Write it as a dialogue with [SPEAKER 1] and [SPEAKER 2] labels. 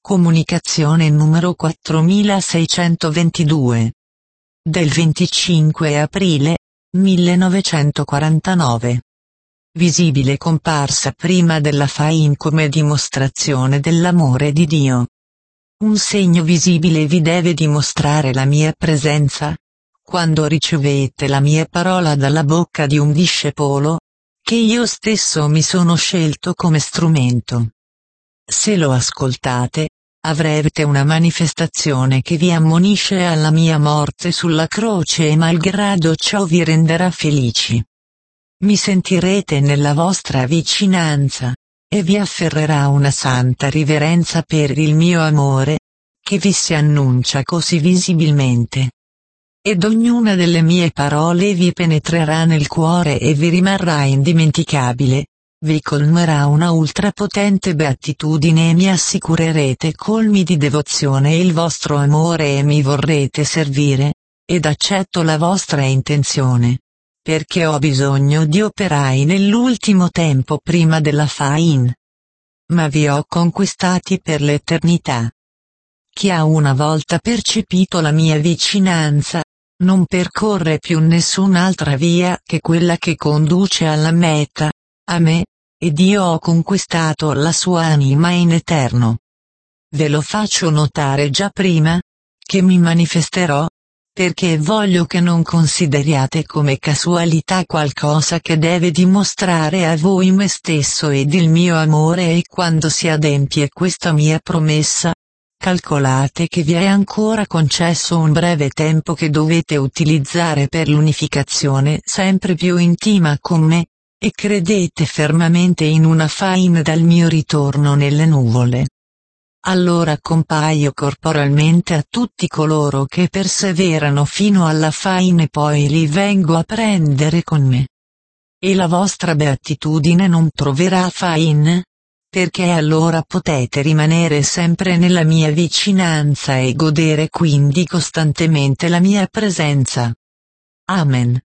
[SPEAKER 1] Comunicazione numero 4622. Del 25 aprile 1949. Visibile comparsa prima della Fain come dimostrazione dell'amore di Dio. Un segno visibile vi deve dimostrare la mia presenza. Quando ricevete la mia parola dalla bocca di un discepolo, che io stesso mi sono scelto come strumento. Se lo ascoltate, avrete una manifestazione che vi ammonisce alla mia morte sulla croce e malgrado ciò vi renderà felici. Mi sentirete nella vostra vicinanza, e vi afferrerà una santa riverenza per il mio amore, che vi si annuncia così visibilmente. Ed ognuna delle mie parole vi penetrerà nel cuore e vi rimarrà indimenticabile. Vi colmerà una ultrapotente beatitudine e mi assicurerete colmi di devozione il vostro amore e mi vorrete servire, ed accetto la vostra intenzione, perché ho bisogno di operai nell'ultimo tempo prima della Fain. Ma vi ho conquistati per l'eternità. Chi ha una volta percepito la mia vicinanza, non percorre più nessun'altra via che quella che conduce alla meta, a me, ed io ho conquistato la sua anima in eterno. Ve lo faccio notare già prima, che mi manifesterò, perché voglio che non consideriate come casualità qualcosa che deve dimostrare a voi me stesso ed il mio amore e quando si adempie questa mia promessa, calcolate che vi è ancora concesso un breve tempo che dovete utilizzare per l'unificazione sempre più intima con me. E credete fermamente in una Fain dal mio ritorno nelle nuvole. Allora compaio corporalmente a tutti coloro che perseverano fino alla Fain e poi li vengo a prendere con me. E la vostra beatitudine non troverà Fain? Perché allora potete rimanere sempre nella mia vicinanza e godere quindi costantemente la mia presenza. Amen.